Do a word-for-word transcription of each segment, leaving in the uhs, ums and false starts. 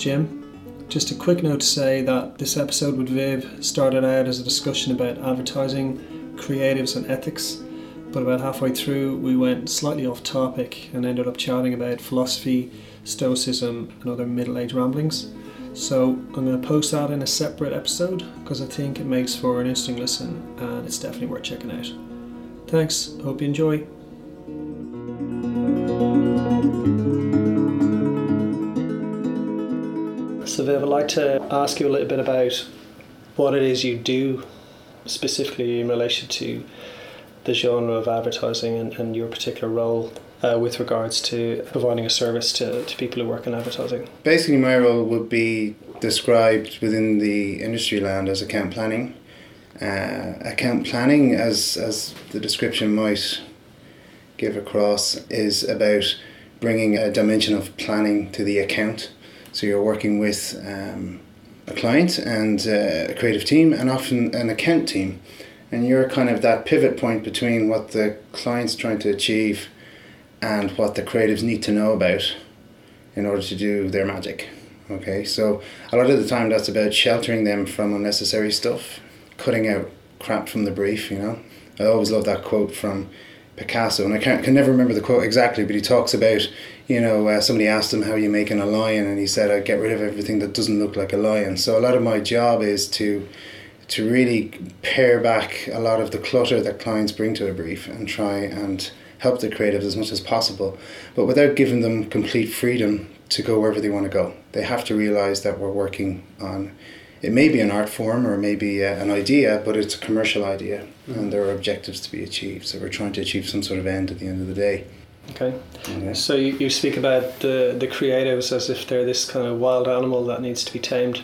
Jim. Just a quick note to say that this episode with Viv started out as a discussion about advertising, creatives and ethics, but about halfway through we went slightly off topic and ended up chatting about philosophy, stoicism and other middle-aged ramblings. So I'm going to post that in a separate episode because I think it makes for an interesting listen and it's definitely worth checking out. Thanks, hope you enjoy. So Viv, I'd like to ask you a little bit about what it is you do specifically in relation to the genre of advertising and, and your particular role uh, with regards to providing a service to, to people who work in advertising. Basically my role would be described within the industry land as account planning. Uh, account planning, as, as the description might give across, is about bringing a dimension of planning to the account. So you're working with um, a client and uh, a creative team and often an account team. And you're kind of that pivot point between what the client's trying to achieve and what the creatives need to know about in order to do their magic. Okay, so a lot of the time that's about sheltering them from unnecessary stuff, cutting out crap from the brief, you know. I always love that quote from Picasso, and I can't, can never remember the quote exactly, but he talks about, you know, uh, somebody asked him how you making a lion, and he said, I get rid of everything that doesn't look like a lion. So a lot of my job is to to really pare back a lot of the clutter that clients bring to a brief and try and help the creatives as much as possible, but without giving them complete freedom to go wherever they want to go. They have to realise that we're working on, it may be an art form or maybe uh, an idea, but it's a commercial idea, mm-hmm. and there are objectives to be achieved. So we're trying to achieve some sort of end at the end of the day. Okay. Okay. So you, you speak about the, the creatives as if they're this kind of wild animal that needs to be tamed.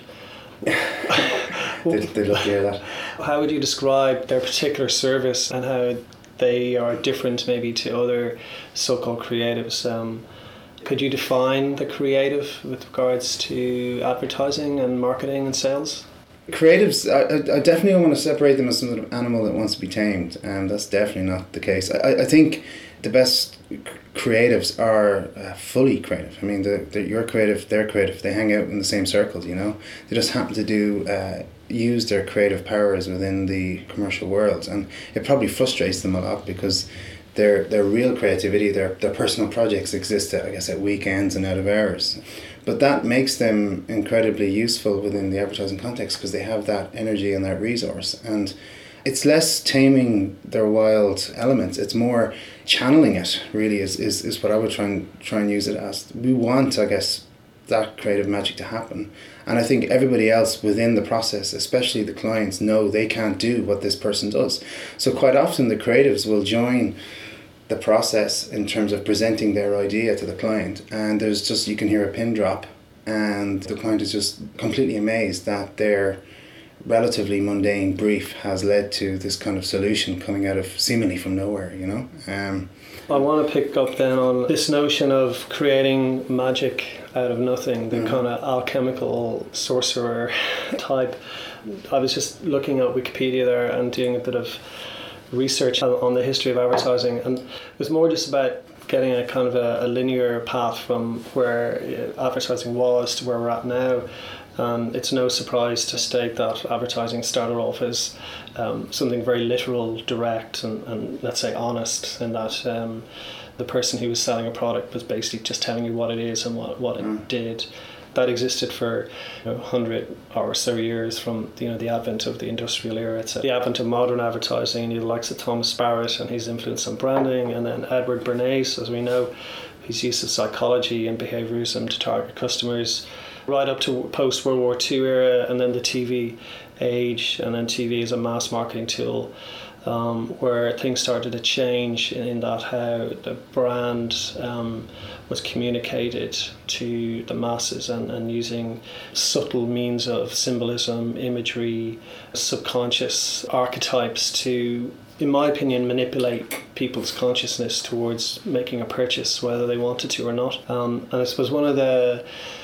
they, they love to hear that. How would you describe their particular service and how they are different maybe to other so-called creatives? Um, could you define the creative with regards to advertising and marketing and sales? Creatives, I, I definitely don't want to separate them as some sort of animal that wants to be tamed, and that's definitely not the case. I, I think the best creatives are uh, fully creative. I mean, the, the, you're creative, they're creative, they hang out in the same circles, you know. They just happen to do uh, use their creative powers within the commercial world, and it probably frustrates them a lot because their their real creativity, their their personal projects exist at, I guess, at weekends and out of hours. But that makes them incredibly useful within the advertising context because they have that energy and that resource. And it's less taming their wild elements, it's more channeling it, really, is, is, is what I would try and try and use it as. We want, I guess, that creative magic to happen. And I think everybody else within the process, especially the clients, know they can't do what this person does. So quite often the creatives will join the process in terms of presenting their idea to the client, and there's just, you can hear a pin drop and the client is just completely amazed that their relatively mundane brief has led to this kind of solution coming out of seemingly from nowhere, you know. Um, I want to pick up then on this notion of creating magic out of nothing, the mm. kind of alchemical sorcerer type. I was just looking at Wikipedia there and doing a bit of research on the history of advertising, and it was more just about getting a kind of a, a linear path from where advertising was to where we're at now. Um, it's no surprise to state that advertising started off as um, something very literal, direct, and, and let's say honest, in that um, the person who was selling a product was basically just telling you what it is and what, what it mm. did. That existed for you know, one hundred or so years from you know the advent of the industrial era. It's the advent of modern advertising, and the likes of Thomas Barrett and his influence on branding, and then Edward Bernays, as we know, his use of psychology and behaviorism to target customers, right up to post-World War Two era, and then the T V age, and then T V as a mass marketing tool, um, where things started to change in that how the brand um, was communicated to the masses, and, and using subtle means of symbolism, imagery, subconscious archetypes to, in my opinion, manipulate people's consciousness towards making a purchase, whether they wanted to or not. Um, and I suppose one of the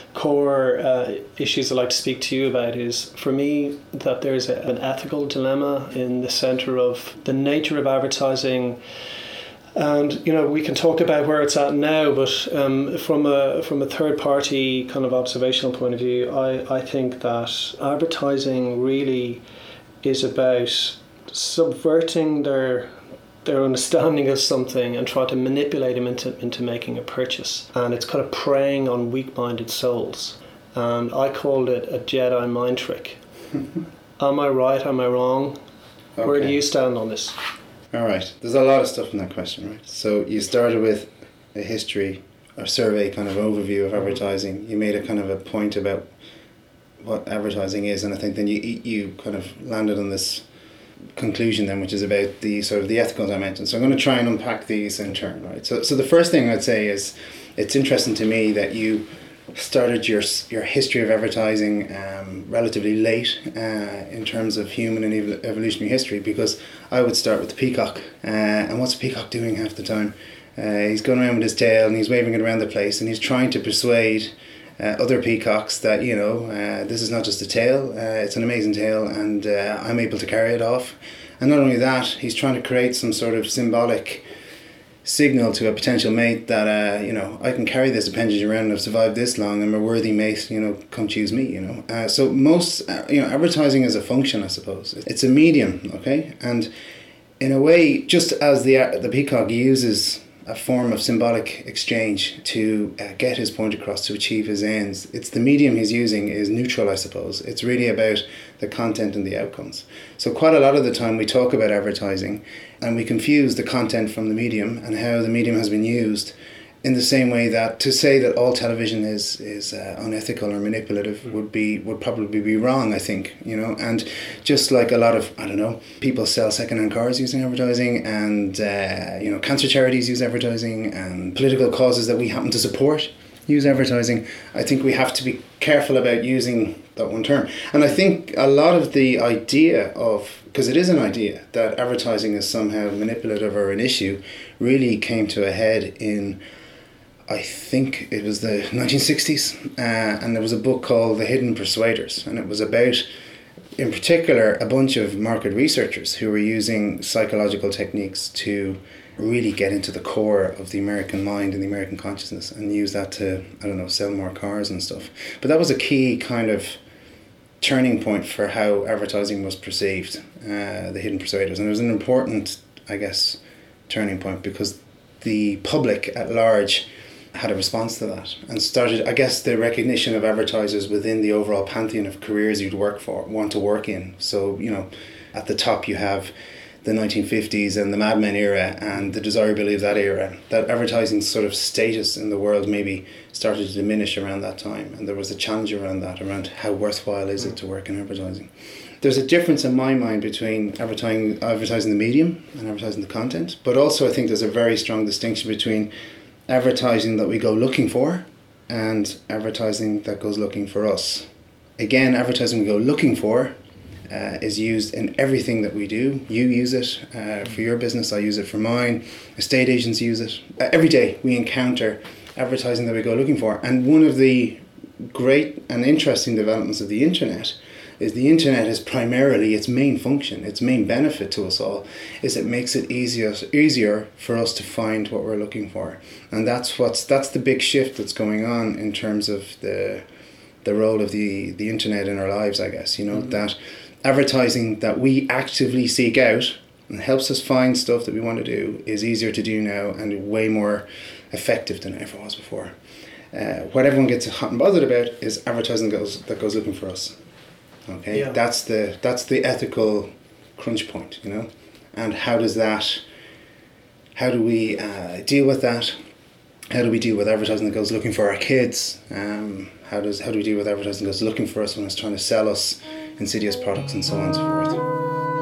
core uh, issues I'd like to speak to you about is, for me, that there's a, an ethical dilemma in the centre of the nature of advertising And you know, we can talk about where it's at now, but um, from a from a third party kind of observational point of view, I, I think that advertising really is about subverting their their understanding of something and try to manipulate them into into making a purchase. And it's kind of preying on weak-minded souls. And I called it a Jedi mind trick. Am I right? Am I wrong? Okay. Where do you stand on this? All right. There's a lot of stuff in that question, right? So you started with a history or survey kind of overview of advertising. You made a kind of a point about what advertising is, and I think then you you kind of landed on this conclusion then, which is about the sort of the ethical dimension. So I'm going to try and unpack these in turn, right? So so the first thing I'd say is it's interesting to me that you started your your history of advertising um, relatively late uh, in terms of human and ev- evolutionary history, because I would start with the peacock. Uh, and what's the peacock doing half the time? Uh, he's going around with his tail and he's waving it around the place, and he's trying to persuade uh, other peacocks that, you know, uh, this is not just a tail, uh, it's an amazing tail, and uh, I'm able to carry it off. And not only that, he's trying to create some sort of symbolic signal to a potential mate that uh, you know, I can carry this appendage around and I've survived this long, I'm a worthy mate, you know, come choose me, you know. Uh, so most, uh, you know, advertising is a function, I suppose. It's a medium, okay? And in a way, just as the uh, the peacock uses a form of symbolic exchange to uh, get his point across, to achieve his ends, it's the medium he's using is neutral, I suppose. It's really about the content and the outcomes. So quite a lot of the time we talk about advertising and we confuse the content from the medium and how the medium has been used, in the same way that to say that all television is is uh, unethical or manipulative would be would probably be wrong, I think, you know. And just like a lot of, I don't know, people sell second-hand cars using advertising, and uh, you know, cancer charities use advertising, and political causes that we happen to support use advertising, I think we have to be careful about using that one term. And I think a lot of the idea of, because it is an idea, that advertising is somehow manipulative or an issue, really came to a head in, I think it was the nineteen sixties, uh, and there was a book called The Hidden Persuaders, and it was about, in particular, a bunch of market researchers who were using psychological techniques to really get into the core of the American mind and the American consciousness, and use that to, I don't know, sell more cars and stuff. But that was a key kind of turning point for how advertising was perceived, uh, The Hidden Persuaders. And it was an important, I guess, turning point, because the public at large had a response to that and started, I guess, the recognition of advertisers within the overall pantheon of careers you'd work for, want to work in. So, you know, at the top you have the nineteen fifties and the Mad Men era and the desirability of that era. That advertising's sort of status in the world maybe started to diminish around that time, and there was a challenge around that, around how worthwhile is it to work in advertising. There's a difference in my mind between advertising advertising the medium and advertising the content, but also I think there's a very strong distinction between advertising that we go looking for and advertising that goes looking for us. Again, advertising we go looking for uh, is used in everything that we do. You use it uh, for your business, I use it for mine, estate agents use it. Uh, every day we encounter advertising that we go looking for. And one of the great and interesting developments of the internet is the internet is primarily, its main function, its main benefit to us all, is it makes it easier easier for us to find what we're looking for. And that's what's that's the big shift that's going on in terms of the the role of the, the internet in our lives, I guess, you know, mm-hmm. that advertising that we actively seek out and helps us find stuff that we want to do is easier to do now and way more effective than it ever was before. Uh, what everyone gets hot and bothered about is advertising goes that goes looking for us. Okay, yeah. that's the that's the ethical crunch point, you know, and how does that, how do we uh, deal with that? How do we deal with advertising that goes looking for our kids? Um, how does how do we deal with advertising that goes looking for us when it's trying to sell us insidious products and so on and so forth?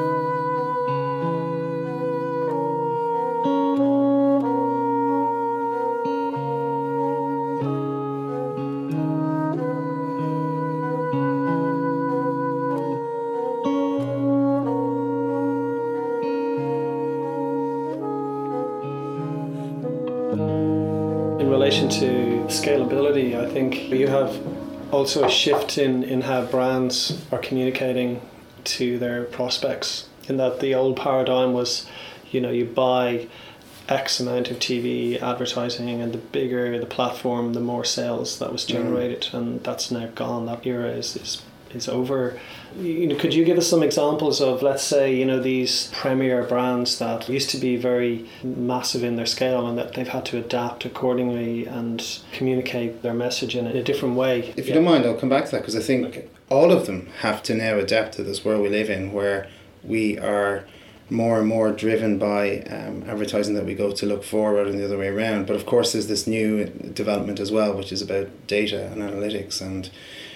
In relation to scalability, I think you have also a shift in, in how brands are communicating to their prospects, in that the old paradigm was, you know, you buy X amount of T V advertising, and the bigger the platform, the more sales that was generated, mm. and that's now gone. That era is, is is over. You know, could you give us some examples of, let's say, you know, these premier brands that used to be very massive in their scale and that they've had to adapt accordingly and communicate their message in a different way? If you yeah. don't mind, I'll come back to that, because I think okay. all of them have to now adapt to this world we live in, where we are more and more driven by um, advertising that we go to look for rather than the other way around. But of course there's this new development as well, which is about data and analytics and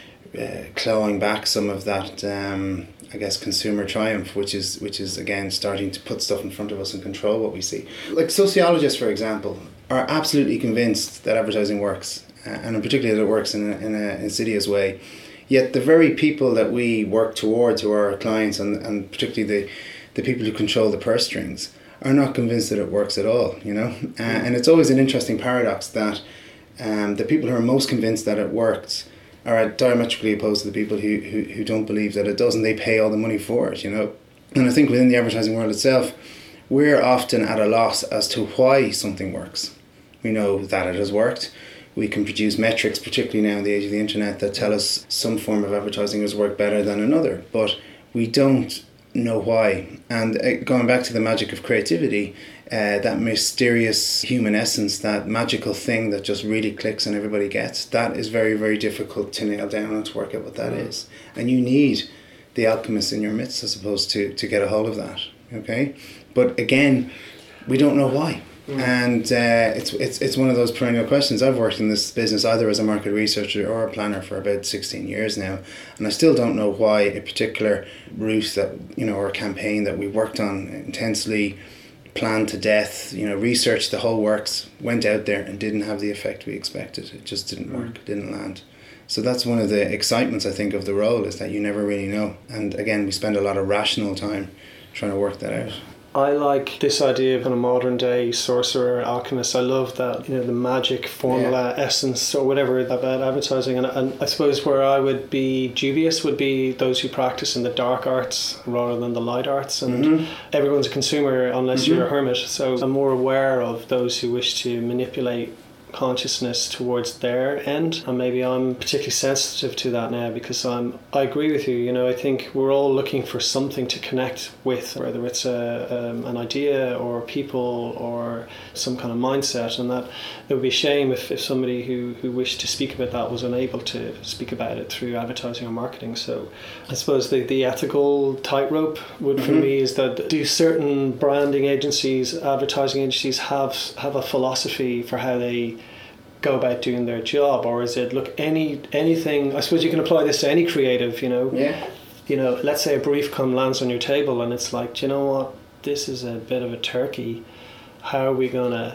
uh, clawing back some of that um, I guess consumer triumph, which is which is again starting to put stuff in front of us and control what we see. Like sociologists, for example, are absolutely convinced that advertising works, uh, and in particular that it works in a, in an insidious way. Yet the very people that we work towards, who are our clients, and, and particularly the the people who control the purse strings, are not convinced that it works at all, you know? Uh, and it's always an interesting paradox that um, the people who are most convinced that it works are diametrically opposed to the people who, who, who don't believe that it does, and they pay all the money for it, you know? And I think within the advertising world itself, we're often at a loss as to why something works. We know that it has worked. We can produce metrics, particularly now in the age of the internet, that tell us some form of advertising has worked better than another, but we don't know why. And uh, going back to the magic of creativity, uh, that mysterious human essence, that magical thing that just really clicks and everybody gets, that is very, very difficult to nail down and to work out what that mm. is. And you need the alchemists in your midst, I suppose, to, to get a hold of that, okay? But again, we don't know why. Mm. And uh, it's it's it's one of those perennial questions. I've worked in this business either as a market researcher or a planner for about sixteen years now, and I still don't know why a particular route that, you know, or a campaign that we worked on intensely, planned to death, you know, researched the whole works, went out there and didn't have the effect we expected. It just didn't work, mm. didn't land. So that's one of the excitements, I think, of the role, is that you never really know. And again, we spend a lot of rational time trying to work that out. I like this idea of a modern day sorcerer, alchemist. I love that, you know, the magic formula, yeah. essence, or whatever about advertising. And, and I suppose where I would be dubious would be those who practice in the dark arts rather than the light arts. And mm-hmm. everyone's a consumer unless mm-hmm. you're a hermit. So I'm more aware of those who wish to manipulate consciousness towards their end, and maybe I'm particularly sensitive to that now, because I'm I agree with you. You know, I think we're all looking for something to connect with, whether it's a um, an idea or people or some kind of mindset, and that it would be a shame if, if somebody who, who wished to speak about that was unable to speak about it through advertising or marketing. So I suppose the, the ethical tightrope would mm-hmm. for me is that, do certain branding agencies, advertising agencies have have a philosophy for how they go about doing their job, or is it, look, any anything, I suppose you can apply this to any creative, you know, yeah. you know, let's say a brief come lands on your table and it's like, do you know what, this is a bit of a turkey, how are we going to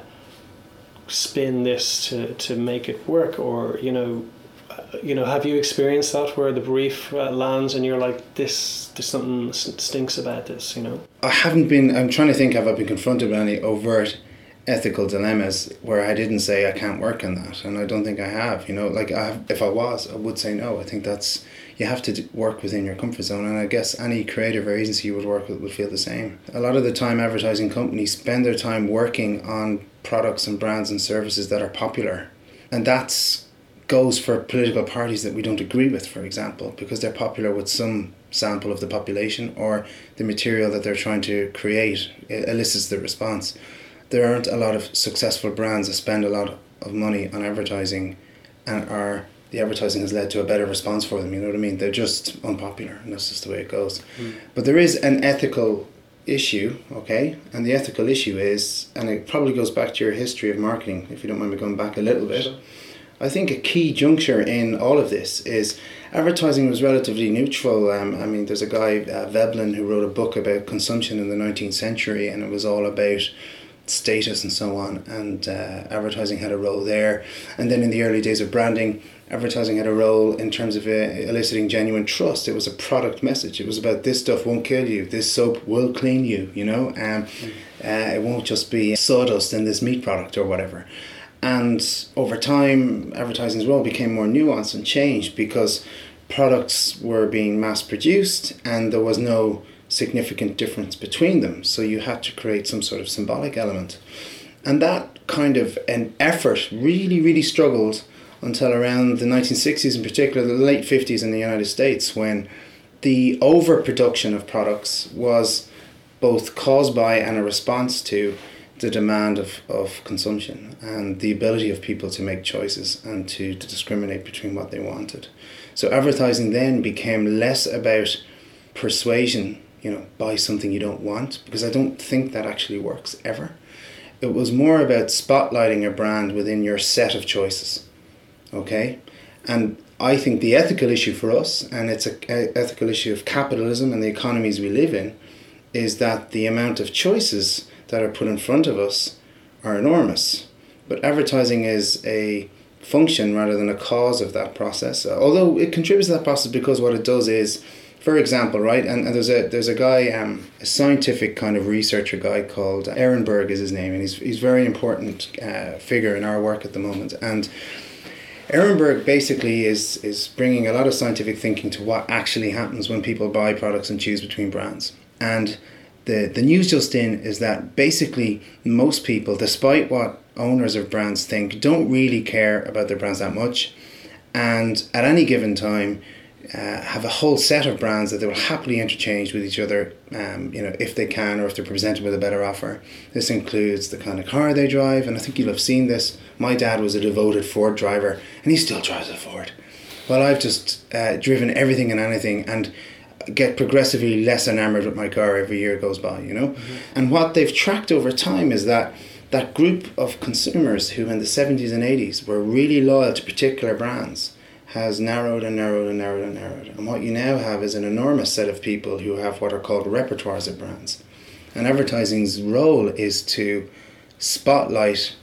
spin this to, to make it work? Or, you know, you know, have you experienced that where the brief uh, lands and you're like, this, there's something stinks about this, you know? I haven't been, I'm trying to think, have I been confronted with any overt ethical dilemmas where I didn't say I can't work on that, and I don't think I have, you know, like I have, if I was, I would say no. I think that's, you have to work within your comfort zone, and I guess any creative or agency you would work with would feel the same. A lot of the time advertising companies spend their time working on products and brands and services that are popular, and that's goes for political parties that we don't agree with, for example, because they're popular with some sample of the population, or the material that they're trying to create elicits the response. There aren't a lot of successful brands that spend a lot of money on advertising and are the advertising has led to a better response for them, you know what I mean? They're just unpopular, and that's just the way it goes. Mm. But there is an ethical issue, okay? And the ethical issue is, and it probably goes back to your history of marketing, if you don't mind me going back a little bit. Sure. I think a key juncture in all of this is advertising was relatively neutral. Um, I mean, there's a guy, uh, Veblen, who wrote a book about consumption in the nineteenth century, and it was all about status and so on, and uh, advertising had a role there. And then in the early days of branding, advertising had a role in terms of uh, eliciting genuine trust. It was a product message. It was about, this stuff won't kill you, this soap will clean you, you know, um, mm. uh, it won't just be sawdust in this meat product or whatever. And over time, advertising's role became more nuanced and changed because products were being mass produced and there was no significant difference between them, so you had to create some sort of symbolic element. And that kind of an effort really, really struggled until around the nineteen sixties, in particular the late fifties in the United States, when the overproduction of products was both caused by and a response to the demand of, of consumption and the ability of people to make choices and to, to discriminate between what they wanted. So advertising then became less about persuasion, you know, buy something you don't want, because I don't think that actually works ever. It was more about spotlighting a brand within your set of choices, okay? And I think the ethical issue for us, and it's an ethical issue of capitalism and the economies we live in, is that the amount of choices that are put in front of us are enormous. But advertising is a function rather than a cause of that process, although it contributes to that process because what it does is, for example, right, and, and there's a there's a guy, um, a scientific kind of researcher guy called Ehrenberg is his name, and he's he's a very important uh, figure in our work at the moment. And Ehrenberg basically is is bringing a lot of scientific thinking to what actually happens when people buy products and choose between brands. And the the news just in is that basically most people, despite what owners of brands think, don't really care about their brands that much, and at any given time uh, have a whole set of brands that they will happily interchange with each other, um, you know, if they can or if they're presented with a better offer. This includes the kind of car they drive, and I think you'll have seen this. My dad was a devoted Ford driver, and he still drives a Ford. Well, I've just uh, driven everything and anything, and get progressively less enamored with my car every year goes by, you know. Mm-hmm. And what they've tracked over time is that that group of consumers who in the seventies and eighties were really loyal to particular brands has narrowed and narrowed and narrowed and narrowed. And what you now have is an enormous set of people who have what are called repertoires of brands. And advertising's role is to spotlight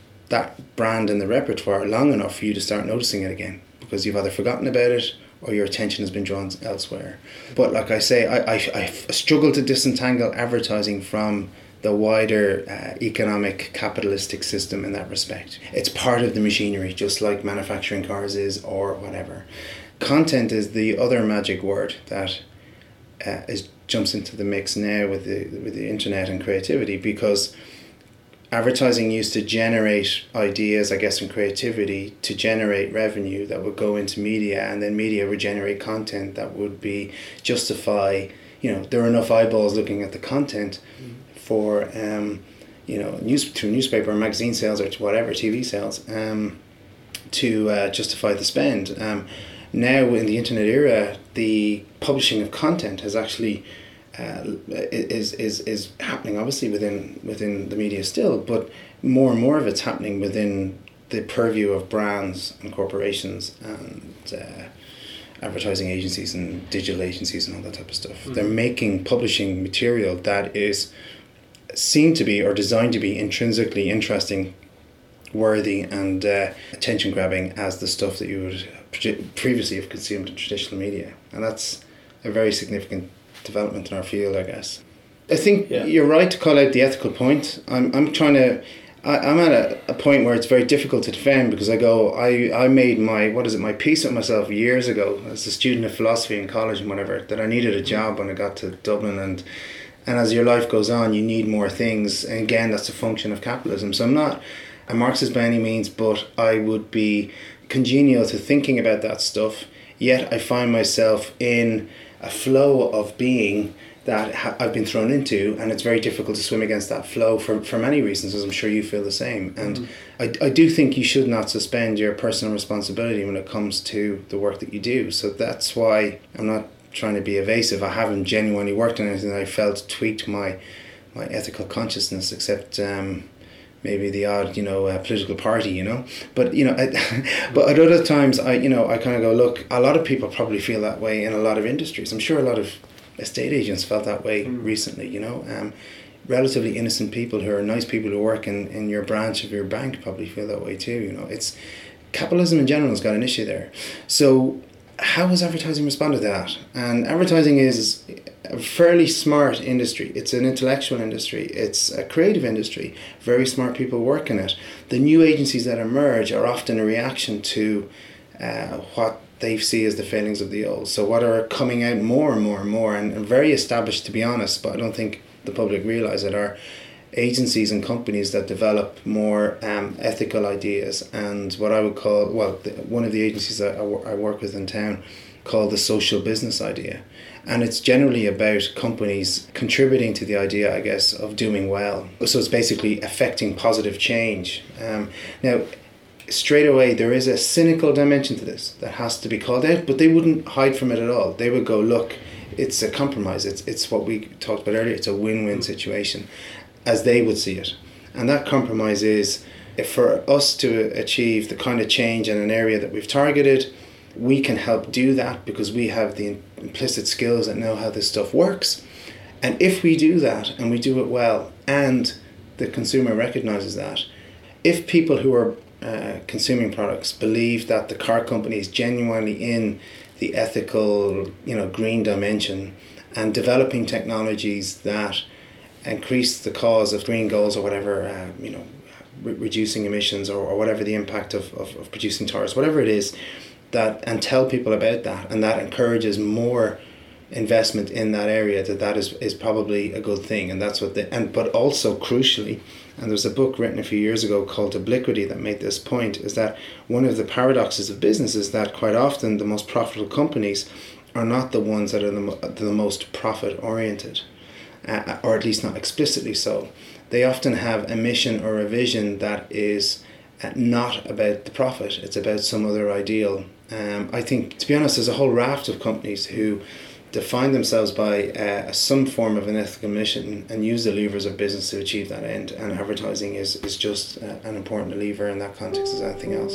that brand in the repertoire long enough for you to start noticing it again, because you've either forgotten about it or your attention has been drawn elsewhere. But like I say, I, I, I struggle to disentangle advertising from the wider uh, economic capitalistic system in that respect. It's part of the machinery, just like manufacturing cars is or whatever. Content is the other magic word that uh, is jumps into the mix now with the with the internet and creativity, because advertising used to generate ideas, I guess, and creativity to generate revenue that would go into media, and then media would generate content that would be justify, you know, there are enough eyeballs looking at the content mm. for, um, you know, news through newspaper or magazine sales or to whatever, T V sales, um, to uh, justify the spend. Um, now in the internet era, the publishing of content has actually Uh, is is is happening obviously within within the media still, but more and more of it's happening within the purview of brands and corporations and uh, advertising agencies and digital agencies and all that type of stuff. Mm-hmm. They're making publishing material that is seen to be or designed to be intrinsically interesting, worthy, and uh, attention grabbing as the stuff that you would previously have consumed in traditional media, and that's a very significant development in our field, I guess. I think yeah. You're right to call out the ethical point. I'm I'm trying to, I, I'm at a, a point where it's very difficult to defend, because I go, I, I made my, what is it, my peace with myself years ago as a student of philosophy in college and whatever, that I needed a job when I got to Dublin, and and as your life goes on, you need more things, and again, that's a function of capitalism. So I'm not a Marxist by any means, but I would be congenial to thinking about that stuff, yet I find myself in a flow of being that ha- I've been thrown into, and it's very difficult to swim against that flow for, for many reasons, as I'm sure you feel the same. And mm-hmm. I, I do think you should not suspend your personal responsibility when it comes to the work that you do. So that's why I'm not trying to be evasive. I haven't genuinely worked on anything that I felt tweaked my my ethical consciousness, except um, maybe the odd, you know, uh, political party, you know. But, you know, I, but at other times, I, you know, I kind of go, look, a lot of people probably feel that way in a lot of industries. I'm sure a lot of estate agents felt that way mm. recently, you know. Um, relatively innocent people who are nice people who work in, in your branch of your bank probably feel that way too, you know. It's capitalism in general has got an issue there. So how has advertising responded to that? And advertising is a fairly smart industry. It's an intellectual industry. It's a creative industry. Very smart people work in it. The new agencies that emerge are often a reaction to uh, what they see as the failings of the old. So what are coming out more and more and more, and, and very established, to be honest, but I don't think the public realise it, are agencies and companies that develop more um, ethical ideas, and what I would call, well, the, one of the agencies that I, I work with in town called the social business idea. And it's generally about companies contributing to the idea, I guess, of doing well. So it's basically affecting positive change. Um, now, straight away, there is a cynical dimension to this that has to be called out, but they wouldn't hide from it at all. They would go, look, it's a compromise. It's it's what we talked about earlier. It's a win-win situation, as they would see it. And that compromise is, if for us to achieve the kind of change in an area that we've targeted, we can help do that because we have the implicit skills that know how this stuff works. And if we do that and we do it well, and the consumer recognizes that, if people who are uh, consuming products believe that the car company is genuinely in the ethical, you know, green dimension and developing technologies that increase the cause of green goals or whatever, uh, you know, re- reducing emissions or, or whatever the impact of, of, of producing tires, whatever it is, that and tell people about that, and that encourages more investment in that area, that that is, is probably a good thing. And that's what they, and but also crucially, and there's a book written a few years ago called Obliquity that made this point, is that one of the paradoxes of business is that quite often the most profitable companies are not the ones that are the, the most profit oriented, uh, or at least not explicitly so. They often have a mission or a vision that is not about the profit, it's about some other ideal. Um, I think, to be honest, there's a whole raft of companies who define themselves by uh, some form of an ethical mission and use the levers of business to achieve that end, and advertising is, is just uh, an important lever in that context as anything else.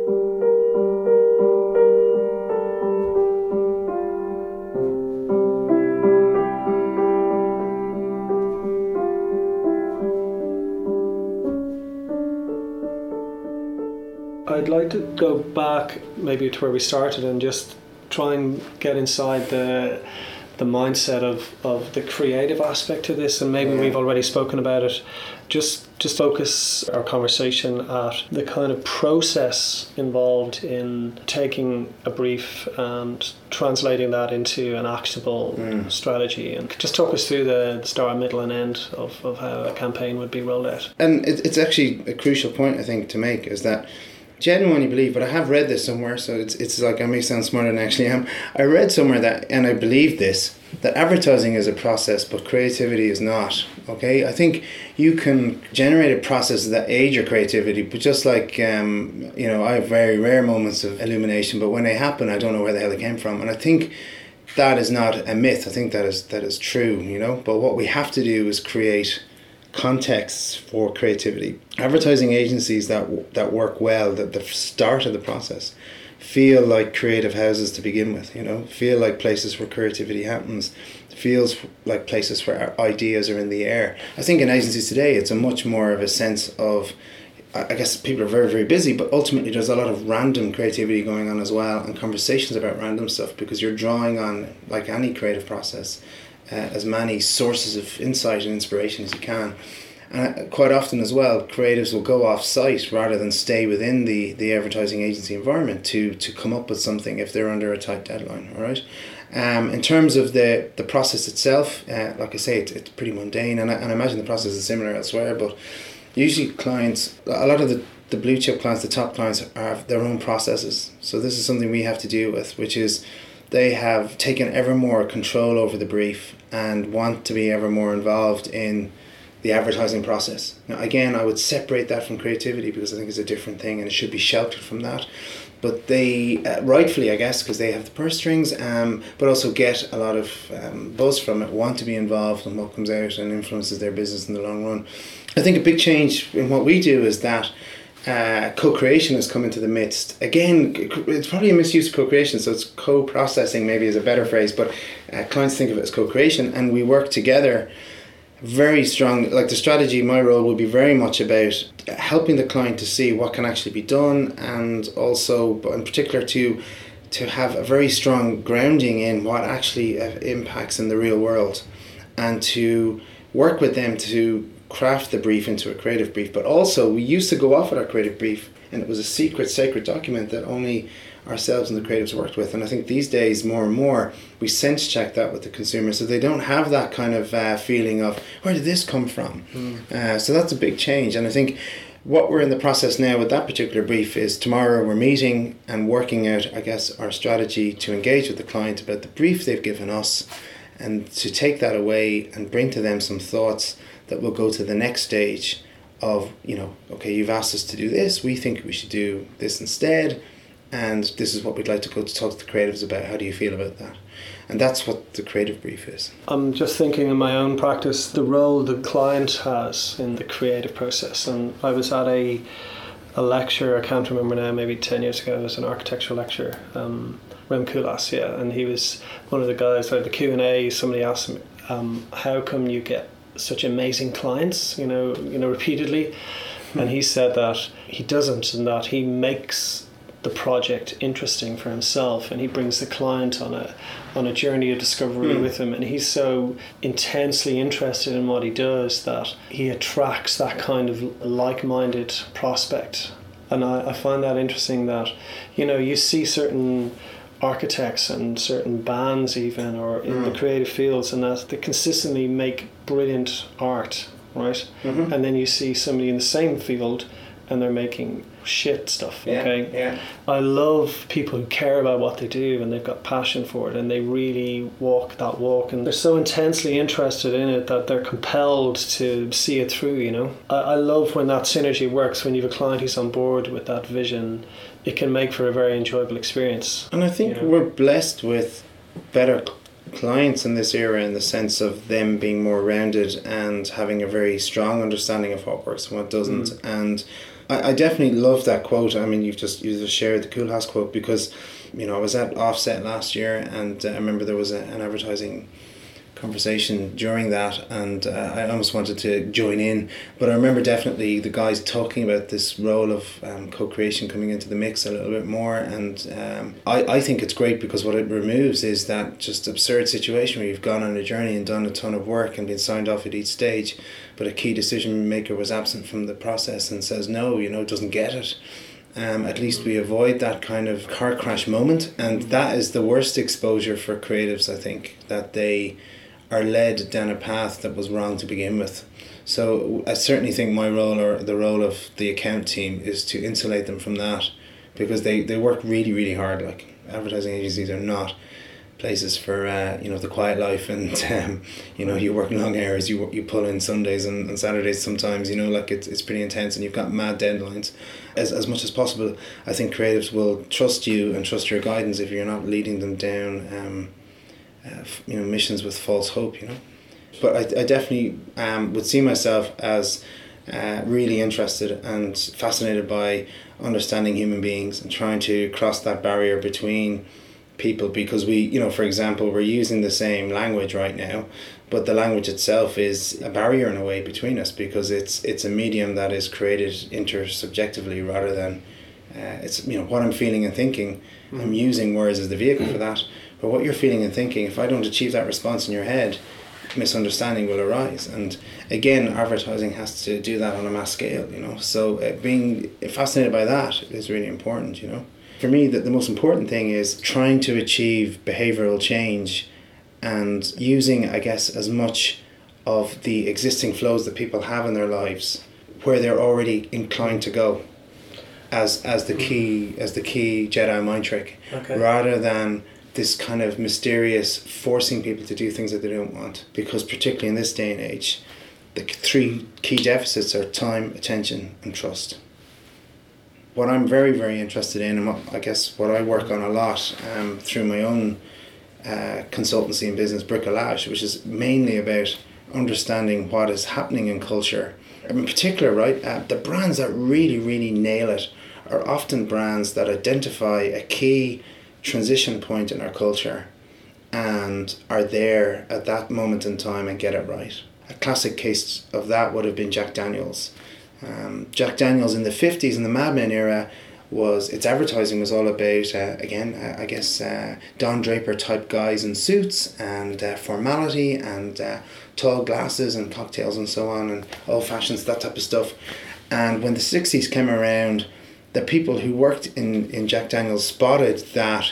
I'd like to go back maybe to where we started and just try and get inside the the mindset of, of the creative aspect to this, and maybe yeah. we've already spoken about it. Just just focus our conversation at the kind of process involved in taking a brief and translating that into an actionable mm. strategy, and just talk us through the start, middle and end of, of how a campaign would be rolled out. And it, it's actually a crucial point I think to make, is that genuinely believe, but I have read this somewhere, so it's it's like I may sound smarter than I actually am. I read somewhere that, and I believe this, that advertising is a process, but creativity is not. Okay, I think you can generate a process that aids your creativity, but just like um, you know, I have very rare moments of illumination, but when they happen, I don't know where the hell they came from, and I think that is not a myth. I think that is that is true. You know, but what we have to do is create contexts for creativity. Advertising agencies that that work well, that the start of the process, feel like creative houses to begin with, you know, feel like places where creativity happens, feels like places where ideas are in the air. I think in agencies today, it's a much more of a sense of, I guess people are very, very busy, but ultimately there's a lot of random creativity going on as well, and conversations about random stuff, because you're drawing on, like any creative process, Uh, as many sources of insight and inspiration as you can. And uh, quite often as well, creatives will go off site rather than stay within the, the advertising agency environment to, to come up with something if they're under a tight deadline, all right? Um, in terms of the, the process itself, uh, like I say, it, it's pretty mundane, and I, and I imagine the process is similar elsewhere, but usually clients, a lot of the, the blue chip clients, the top clients, have their own processes. So this is something we have to deal with, which is they have taken ever more control over the brief and want to be ever more involved in the advertising process. Now, again, I would separate that from creativity, because I think it's a different thing and it should be sheltered from that. But they, uh, rightfully, I guess, because they have the purse strings, um, but also get a lot of um, buzz from it, want to be involved in what comes out and influences their business in the long run. I think a big change in what we do is that Uh, co-creation has come into the midst. Again, it's probably a misuse of co-creation, so it's co-processing maybe is a better phrase, but uh, clients think of it as co-creation, and we work together very strong. Like the strategy, my role will be very much about helping the client to see what can actually be done, and also, but in particular, to to have a very strong grounding in what actually uh, impacts in the real world, and to work with them to craft the brief into a creative brief. But also, we used to go off with our creative brief, and it was a secret, sacred document that only ourselves and the creatives worked with. And I think these days, more and more, we sense check that with the consumer, so they don't have that kind of uh, feeling of, where did this come from? Mm. Uh, so that's a big change. And I think what we're in the process now with that particular brief is tomorrow we're meeting and working out, I guess, our strategy to engage with the client about the brief they've given us, and to take that away and bring to them some thoughts that will go to the next stage of, you know, okay, you've asked us to do this, we think we should do this instead, and this is what we'd like to go to talk to the creatives about. How do you feel about that? And that's what the creative brief is. I'm just thinking in my own practice, the role the client has in the creative process. And I was at a a lecture, I can't remember now, maybe ten years ago, it was an architectural lecture, um, Rem Koolhaas, yeah, and he was one of the guys, like the Q and A, somebody asked him, um, how come you get such amazing clients, you know, you know, repeatedly? Hmm. And he said that he doesn't, and that he makes the project interesting for himself, and he brings the client on a on a journey of discovery mm. with him, and he's so intensely interested in what he does that he attracts that kind of like-minded prospect. And I, I find that interesting, that, you know, you see certain architects and certain bands even, or in mm. the creative fields, and that they consistently make brilliant art, right? Mm-hmm. And then you see somebody in the same field and they're making shit stuff, okay? Yeah, yeah. I love people who care about what they do and they've got passion for it and they really walk that walk, and they're so intensely interested in it that they're compelled to see it through, you know? I, I love when that synergy works, when you have a client who's on board with that vision. It can make for a very enjoyable experience. And I think, you know, we're blessed with better clients in this era, in the sense of them being more rounded and having a very strong understanding of what works and what doesn't. Mm. And I, I definitely love that quote. I mean, you've just you just shared the Koolhaas quote, because, you know, I was at Offset last year, and uh, I remember there was a, an advertising conversation during that, and uh, I almost wanted to join in, but I remember definitely the guys talking about this role of um, co-creation coming into the mix a little bit more, and um, I, I think it's great, because what it removes is that just absurd situation where you've gone on a journey and done a ton of work and been signed off at each stage, but a key decision maker was absent from the process and says no, you know, doesn't get it. Um, at least we avoid that kind of car crash moment, and that is the worst exposure for creatives, I think, that they are led down a path that was wrong to begin with. So I certainly think my role, or the role of the account team, is to insulate them from that, because they, they work really, really hard. Like, advertising agencies are not places for uh, you know, the quiet life, and um, you know, you work long hours, you you pull in Sundays and, and Saturdays sometimes, you know, like it's it's pretty intense, and you've got mad deadlines. As as much as possible, I think creatives will trust you and trust your guidance if you're not leading them down um, Uh, you know, missions with false hope, you know. But I, I definitely um, would see myself as uh, really interested and fascinated by understanding human beings and trying to cross that barrier between people, because we, you know, for example, we're using the same language right now, but the language itself is a barrier in a way between us, because it's it's a medium that is created intersubjectively rather than uh, it's, you know, what I'm feeling and thinking. Mm-hmm. I'm using words as the vehicle for that. But what you're feeling and thinking, if I don't achieve that response in your head, misunderstanding will arise. And again, advertising has to do that on a mass scale, you know. So uh, being fascinated by that is really important, you know. For me, the, the most important thing is trying to achieve behavioural change and using, I guess, as much of the existing flows that people have in their lives where they're already inclined to go as as the key as the key Jedi mind trick, okay, rather than this kind of mysterious forcing people to do things that they don't want. Because particularly in this day and age, the three key deficits are time, attention, and trust. What I'm very, very interested in, and what I guess what I work on a lot um, through my own uh, consultancy and business, Bricolage, which is mainly about understanding what is happening in culture. In particular, right, uh, the brands that really, really nail it are often brands that identify a key transition point in our culture and are there at that moment in time and get it right. A classic case of that would have been Jack Daniels. Um, Jack Daniels in the fifties, in the Mad Men era, was its advertising was all about, uh, again, uh, I guess, uh, Don Draper type guys in suits and uh, formality and uh, tall glasses and cocktails and so on and old fashions, that type of stuff. And when the sixties came around, the people who worked in, in Jack Daniels spotted that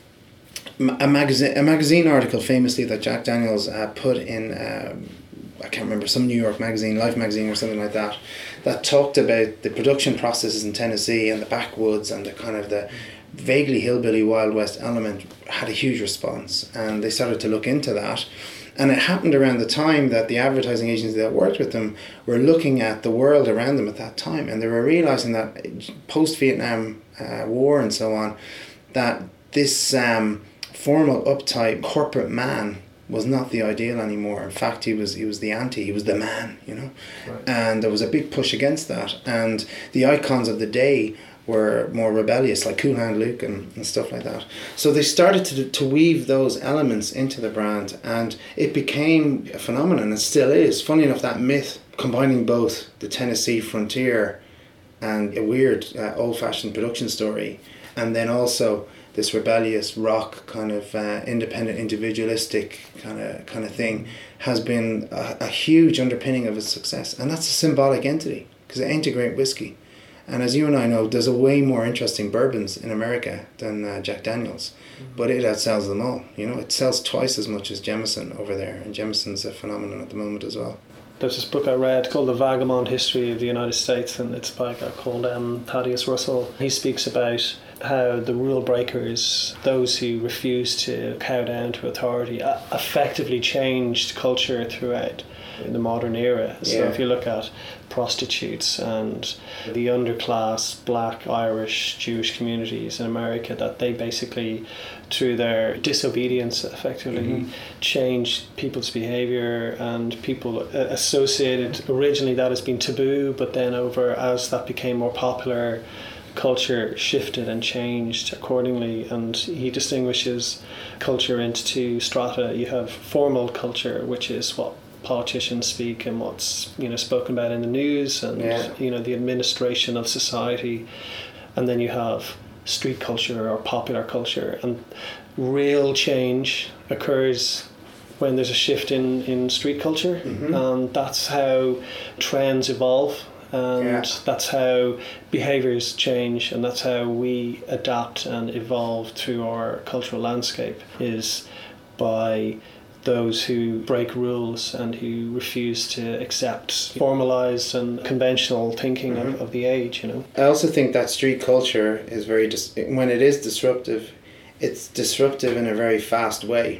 a magazine a magazine article famously that Jack Daniels uh, put in, um, I can't remember, some New York magazine, Life magazine or something like that, that talked about the production processes in Tennessee and the backwoods and the kind of the vaguely hillbilly Wild West element, had a huge response, and they started to look into that. And it happened around the time that the advertising agencies that worked with them were looking at the world around them at that time, and they were realizing that post-Vietnam uh, War and so on, that this um, formal, uptight corporate man was not the ideal anymore. In fact, he was he was the anti, he was the man, you know. Right. And there was a big push against that. And the icons of the day were more rebellious, like Cool Hand Luke and, and stuff like that. So they started to to weave those elements into the brand, and it became a phenomenon, and still is. Funny enough, that myth, combining both the Tennessee frontier and a weird uh, old-fashioned production story, and then also this rebellious rock kind of uh, independent, individualistic kind of kind of thing, has been a, a huge underpinning of its success. And that's a symbolic entity, because it ain't a great whiskey. And as you and I know, there's a way more interesting bourbons in America than uh, Jack Daniels, mm-hmm. but it outsells them all. You know, it sells twice as much as Jameson over there, and Jameson's a phenomenon at the moment as well. There's this book I read called The Vagabond History of the United States, and it's by a guy called um, Thaddeus Russell. He speaks about how the rule breakers, those who refused to cow down to authority, uh, effectively changed culture throughout the modern era. So yeah. If you look at prostitutes and the underclass black, Irish, Jewish communities in America, that they basically, through their disobedience, effectively mm-hmm. changed people's behaviour, and people associated originally that as being taboo, but then over as that became more popular, culture shifted and changed accordingly. And he distinguishes culture into two strata. You have formal culture, which is what politicians speak and what's, you know, spoken about in the news, and yeah. you know, the administration of society. And then you have street culture or popular culture, and real change occurs when there's a shift in, in street culture, mm-hmm. and that's how trends evolve, and yeah. that's how behaviours change, and that's how we adapt and evolve through our cultural landscape, is by those who break rules and who refuse to accept formalised and conventional thinking mm-hmm. of, of the age, you know. I also think that street culture is very, dis- when it is disruptive, it's disruptive in a very fast way.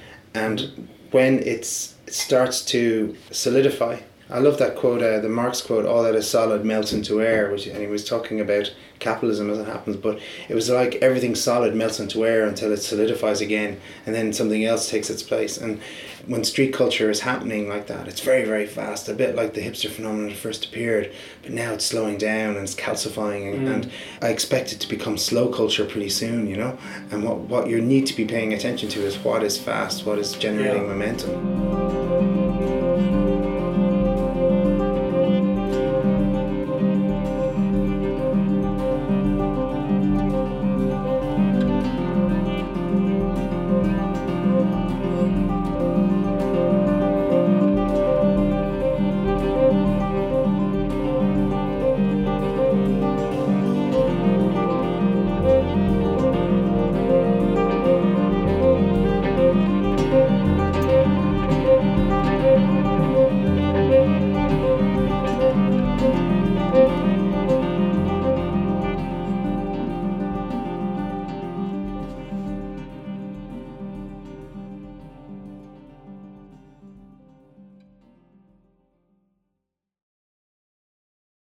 And when it's, it starts to solidify, I love that quote, uh, the Marx quote, all that is solid melts into air, which, and he was talking about capitalism as it happens, but it was like everything solid melts into air until it solidifies again, and then something else takes its place. And when street culture is happening like that, it's very, very fast, a bit like the hipster phenomenon first appeared, but now it's slowing down and it's calcifying, and, mm. and I expect it to become slow culture pretty soon, you know. And what, what you need to be paying attention to is what is fast, what is generating yeah. momentum.